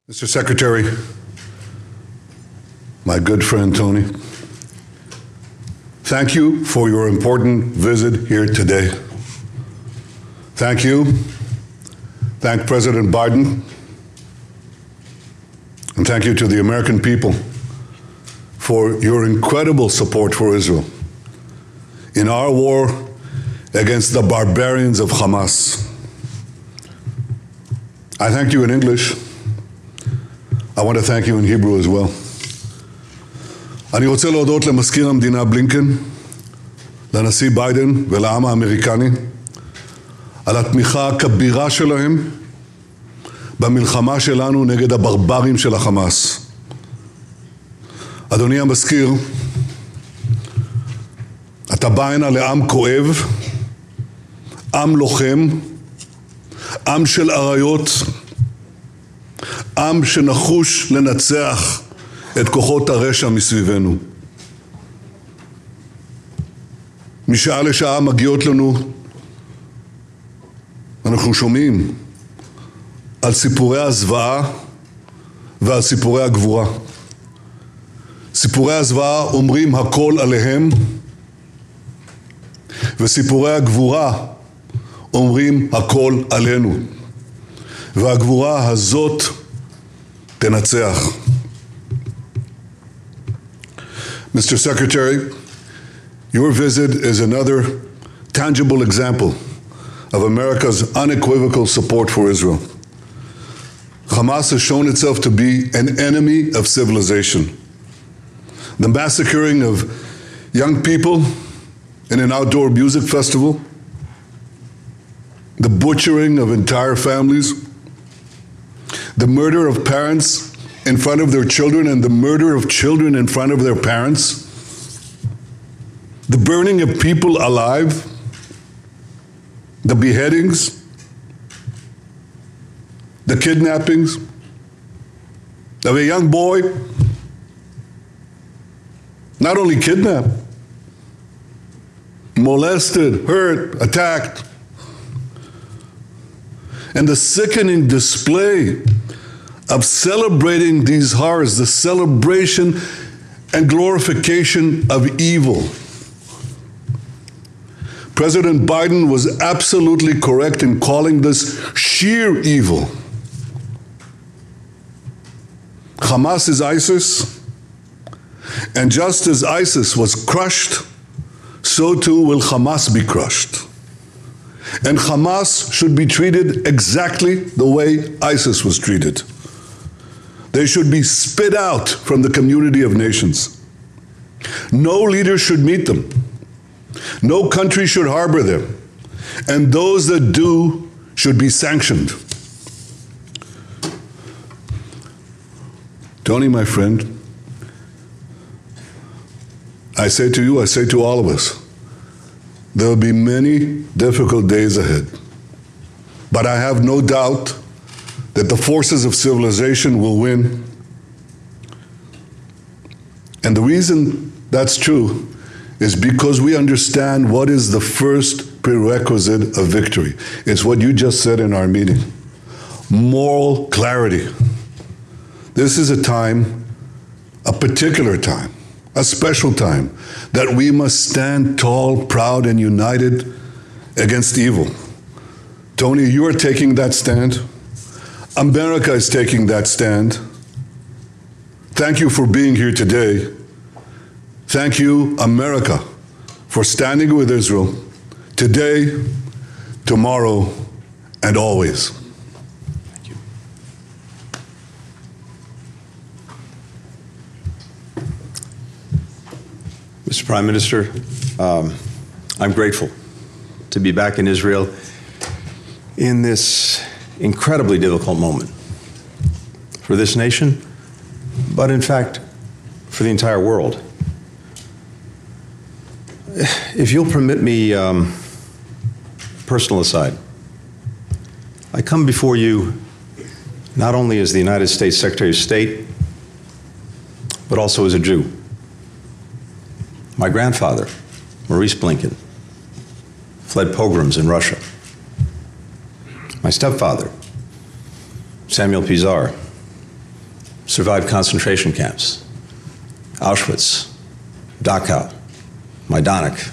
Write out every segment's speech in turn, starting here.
Mr. Secretary, my good friend Tony, thank you for your important visit here today. Thank you. Thank President Biden. And thank you to the American people for your incredible support for Israel in our war against the barbarians of Hamas. I thank you in English. I want to thank you in Hebrew as well. אני רוצה להודות למזכיר המדינה בלינקן, לנשיא ביידן ולעם האמריקני על התמיכה הכבירה שלהם במלחמה שלנו נגד הברברים של החמאס. אדוני המזכיר, אתה בא הנה לעם כואב, עם לוחם, עם של אריות, עם שנחוש לנצח את כוחות הרשע מסביבנו. משעה לשעה מגיעות לנו, אנחנו שומעים על סיפורי הזוועה ועל סיפורי הגבורה. סיפורי הזוועה אומרים הכל עליהם, וסיפורי הגבורה אומרים הכל עלינו. והגבורה הזאת תנצח. Mr. Secretary, your visit is another tangible example of America's unequivocal support for Israel. Hamas has shown itself to be an enemy of civilization. The massacring of young people in an outdoor music festival, the butchering of entire families, the murder of parents in front of their children and the murder of children in front of their parents, the burning of people alive, the beheadings, the kidnappings of a young boy, not only kidnapped, molested, hurt, attacked, and the sickening display of celebrating these horrors, the celebration and glorification of evil. President Biden was absolutely correct in calling this sheer evil. Hamas is ISIS, and just as ISIS was crushed, so too will Hamas be crushed. And Hamas should be treated exactly the way ISIS was treated. They should be spit out from the community of nations. No leader should meet them. No country should harbor them. And those that do should be sanctioned. Tony, my friend, I say to you, I say to all of us, there will be many difficult days ahead. But I have no doubt that the forces of civilization will win. And the reason that's true is because we understand what is the first prerequisite of victory. It's what you just said in our meeting. Moral clarity. This is a time, a particular time, a special time, that we must stand tall, proud, and united against evil. Tony, you are taking that stand. America is taking that stand. Thank you for being here today. Thank you, America, for standing with Israel today, tomorrow, and always. Thank you. Mr. Prime Minister, I'm grateful to be back in Israel in this incredibly difficult moment for this nation, but in fact, for the entire world. If you'll permit me, personal aside, I come before you not only as the United States Secretary of State, but also as a Jew. My grandfather, Maurice Blinken, fled pogroms in Russia. My stepfather, Samuel Pizar, survived concentration camps, Auschwitz, Dachau, Majdanek.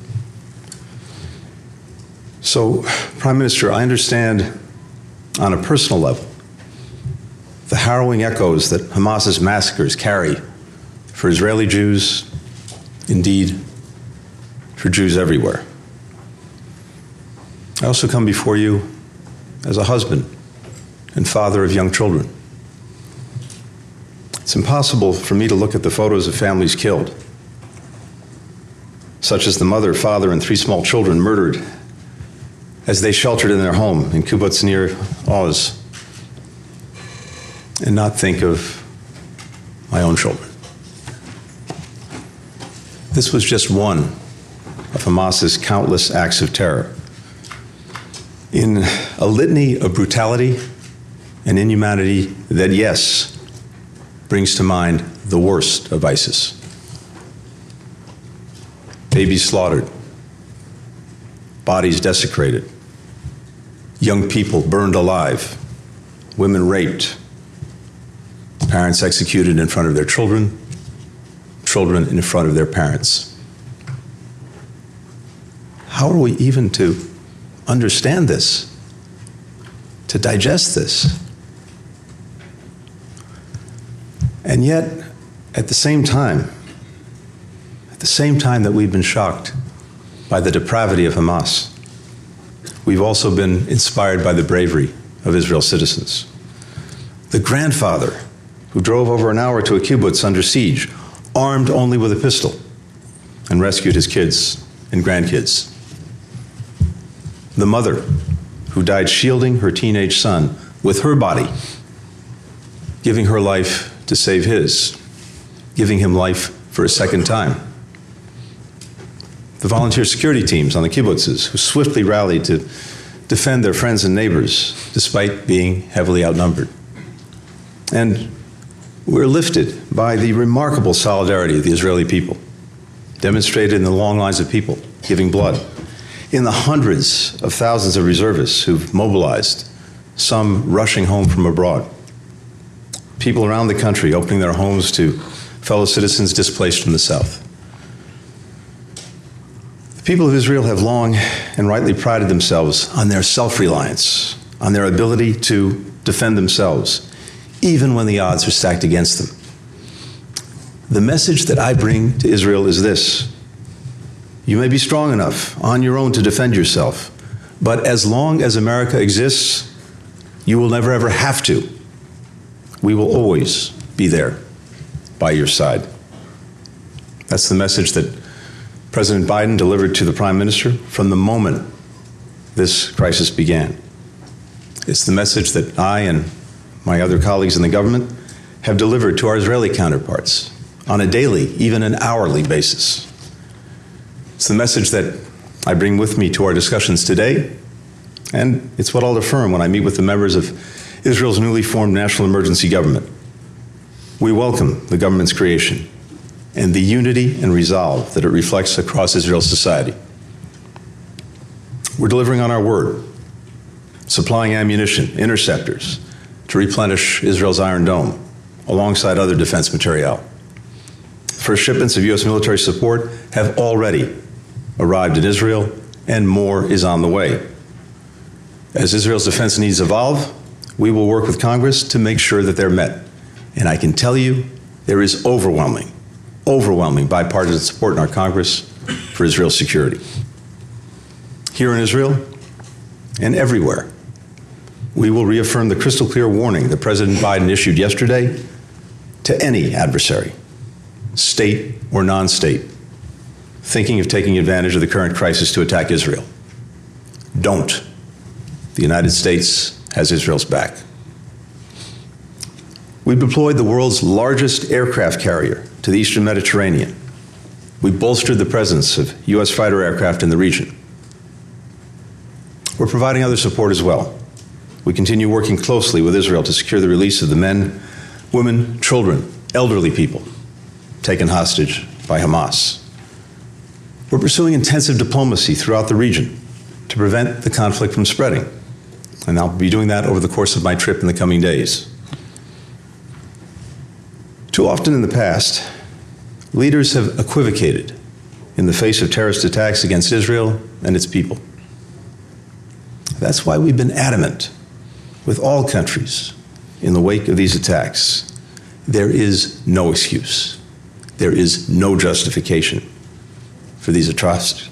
So, Prime Minister, I understand on a personal level the harrowing echoes that Hamas's massacres carry for Israeli Jews, indeed, for Jews everywhere. I also come before you as a husband and father of young children. It's impossible for me to look at the photos of families killed, such as the mother, father, and 3 small children murdered as they sheltered in their home in Kibbutz Nir Oz, and not think of my own children. This was just one of Hamas's countless acts of terror. In a litany of brutality and inhumanity that, yes, brings to mind the worst of ISIS. Babies slaughtered, bodies desecrated, young people burned alive, women raped, parents executed in front of their children, children in front of their parents. How are we even to understand this, to digest this? And yet, at the same time that we've been shocked by the depravity of Hamas, we've also been inspired by the bravery of Israel's citizens. The grandfather who drove over an hour to a kibbutz under siege, armed only with a pistol, and rescued his kids and grandkids. The mother who died shielding her teenage son with her body, giving her life to save his, giving him life for a second time. The volunteer security teams on the kibbutzes who swiftly rallied to defend their friends and neighbors despite being heavily outnumbered. And we're lifted by the remarkable solidarity of the Israeli people, demonstrated in the long lines of people giving blood, in the hundreds of thousands of reservists who've mobilized, some rushing home from abroad, people around the country opening their homes to fellow citizens displaced from the south. The people of Israel have long and rightly prided themselves on their self-reliance, on their ability to defend themselves, even when the odds are stacked against them. The message that I bring to Israel is this: you may be strong enough on your own to defend yourself, but as long as America exists, you will never ever have to. We will always be there by your side. That's the message that President Biden delivered to the Prime Minister from the moment this crisis began. It's the message that I and my other colleagues in the government have delivered to our Israeli counterparts on a daily, even an hourly basis. It's the message that I bring with me to our discussions today, and it's what I'll affirm when I meet with the members of Israel's newly formed national emergency government. We welcome the government's creation and the unity and resolve that it reflects across Israel's society. We're delivering on our word, supplying ammunition, interceptors, to replenish Israel's Iron Dome, alongside other defense materiel. First shipments of U.S. military support have already arrived in Israel, and more is on the way. As Israel's defense needs evolve, we will work with Congress to make sure that they're met. And I can tell you, there is overwhelming bipartisan support in our Congress for Israel's security. Here in Israel and everywhere, we will reaffirm the crystal clear warning that President Biden issued yesterday to any adversary, state or non-state, thinking of taking advantage of the current crisis to attack Israel. Don't. The United States has Israel's back. We deployed the world's largest aircraft carrier to the Eastern Mediterranean. We bolstered the presence of U.S. fighter aircraft in the region. We're providing other support as well. We continue working closely with Israel to secure the release of the men, women, children, elderly people taken hostage by Hamas. We're pursuing intensive diplomacy throughout the region to prevent the conflict from spreading, and I'll be doing that over the course of my trip in the coming days. Too often in the past, leaders have equivocated in the face of terrorist attacks against Israel and its people. That's why we've been adamant with all countries in the wake of these attacks. There is no excuse. There is no justification for these atrocities.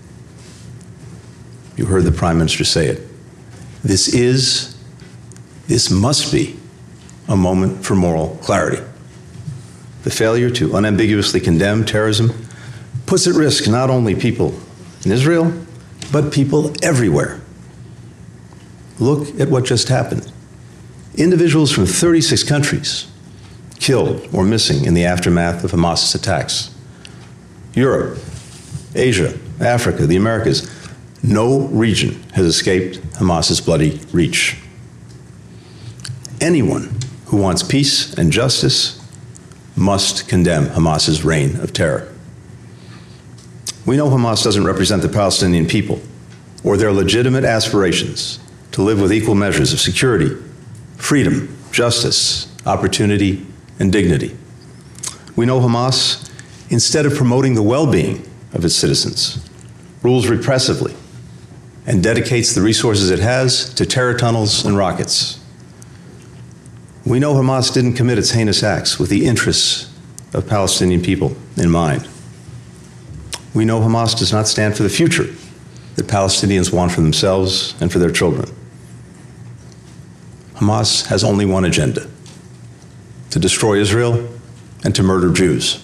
You heard the Prime Minister say it. This must be a moment for moral clarity. The failure to unambiguously condemn terrorism puts at risk not only people in Israel, but people everywhere. Look at what just happened. Individuals from 36 countries killed or missing in the aftermath of Hamas's attacks. Europe, Asia, Africa, the Americas. No region has escaped Hamas's bloody reach. Anyone who wants peace and justice must condemn Hamas's reign of terror. We know Hamas doesn't represent the Palestinian people or their legitimate aspirations to live with equal measures of security, freedom, justice, opportunity, and dignity. We know Hamas, instead of promoting the well-being of its citizens, rules repressively and dedicates the resources it has to terror tunnels and rockets. We know Hamas didn't commit its heinous acts with the interests of Palestinian people in mind. We know Hamas does not stand for the future that Palestinians want for themselves and for their children. Hamas has only one agenda: to destroy Israel and to murder Jews.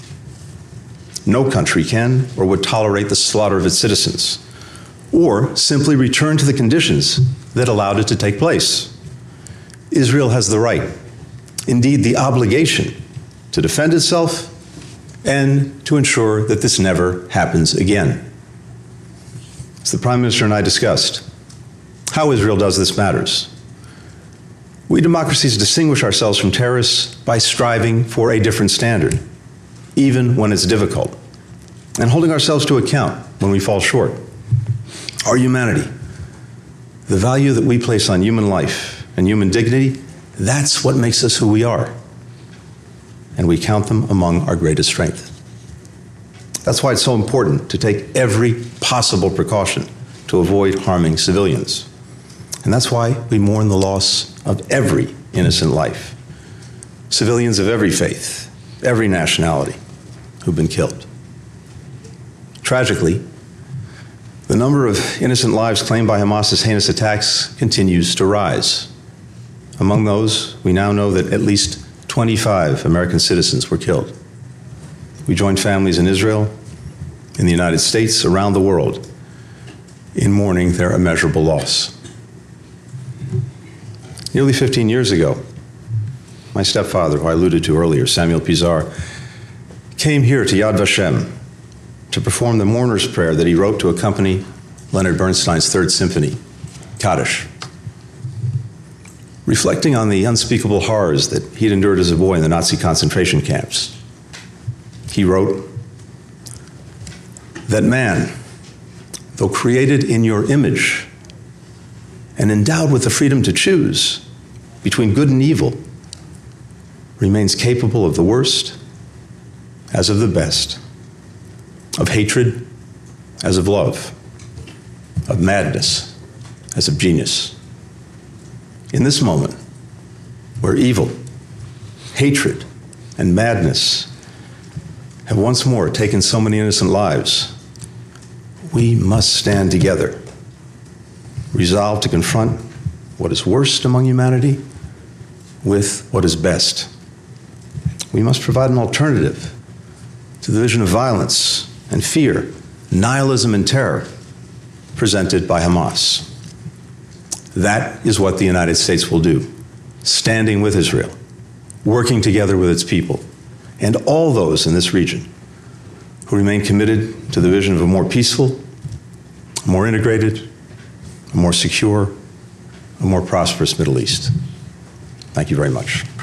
No country can or would tolerate the slaughter of its citizens, or simply return to the conditions that allowed it to take place. Israel has the right, indeed the obligation, to defend itself and to ensure that this never happens again. As the Prime Minister and I discussed, how Israel does this matters. We democracies distinguish ourselves from terrorists by striving for a different standard, even when it's difficult, and holding ourselves to account when we fall short. Our humanity, the value that we place on human life and human dignity, that's what makes us who we are. And we count them among our greatest strength. That's why it's so important to take every possible precaution to avoid harming civilians. And that's why we mourn the loss of every innocent life. Civilians of every faith, every nationality who've been killed. Tragically, the number of innocent lives claimed by Hamas's heinous attacks continues to rise. Among those, we now know that at least 25 American citizens were killed. We join families in Israel, in the United States, around the world, in mourning their immeasurable loss. Nearly 15 years ago, my stepfather, who I alluded to earlier, Samuel Pizar, came here to Yad Vashem to perform the mourner's prayer that he wrote to accompany Leonard Bernstein's Third Symphony, Kaddish. Reflecting on the unspeakable horrors that he'd endured as a boy in the Nazi concentration camps, he wrote that man, though created in your image and endowed with the freedom to choose between good and evil, remains capable of the worst as of the best, of hatred as of love, of madness as of genius. In this moment, where evil, hatred, and madness have once more taken so many innocent lives, we must stand together, resolved to confront what is worst among humanity with what is best. We must provide an alternative to the vision of violence and fear, nihilism and terror presented by Hamas. That is what the United States will do, standing with Israel, working together with its people, and all those in this region who remain committed to the vision of a more peaceful, a more integrated, a more secure, a more prosperous Middle East. Thank you very much.